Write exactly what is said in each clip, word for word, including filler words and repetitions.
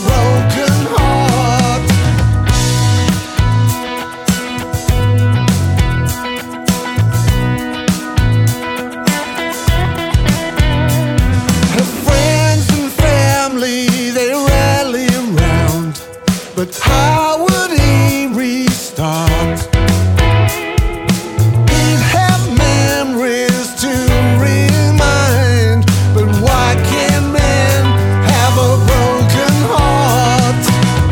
broken heart. Her friends and family, they rally around, but how would he restart? He'd have memories to remind, but why can't men have a broken heart?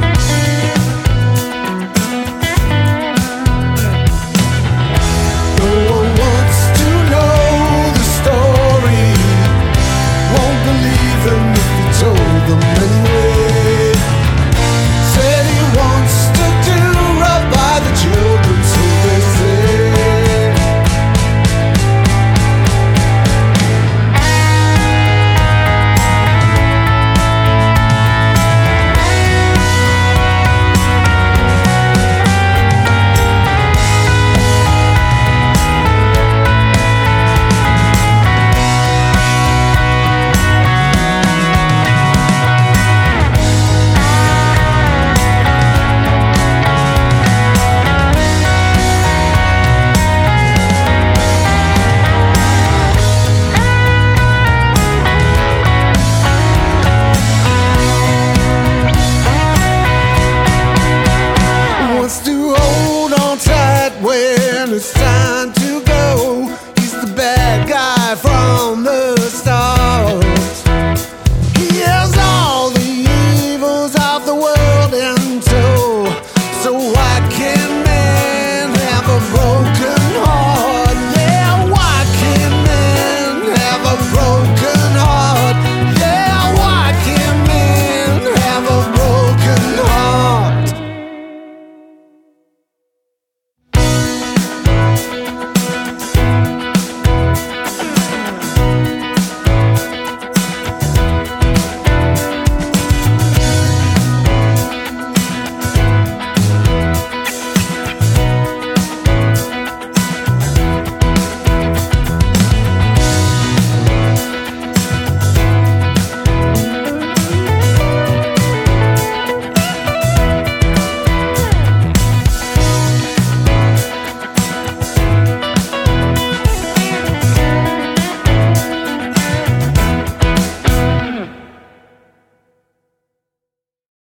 No one wants to know the story, won't believe him if he told them anyway. Said he wants to do right by the children, so they say. Wants to hold on tight when it's time to go. He's the bad guy from the start. He has all the evils of the world.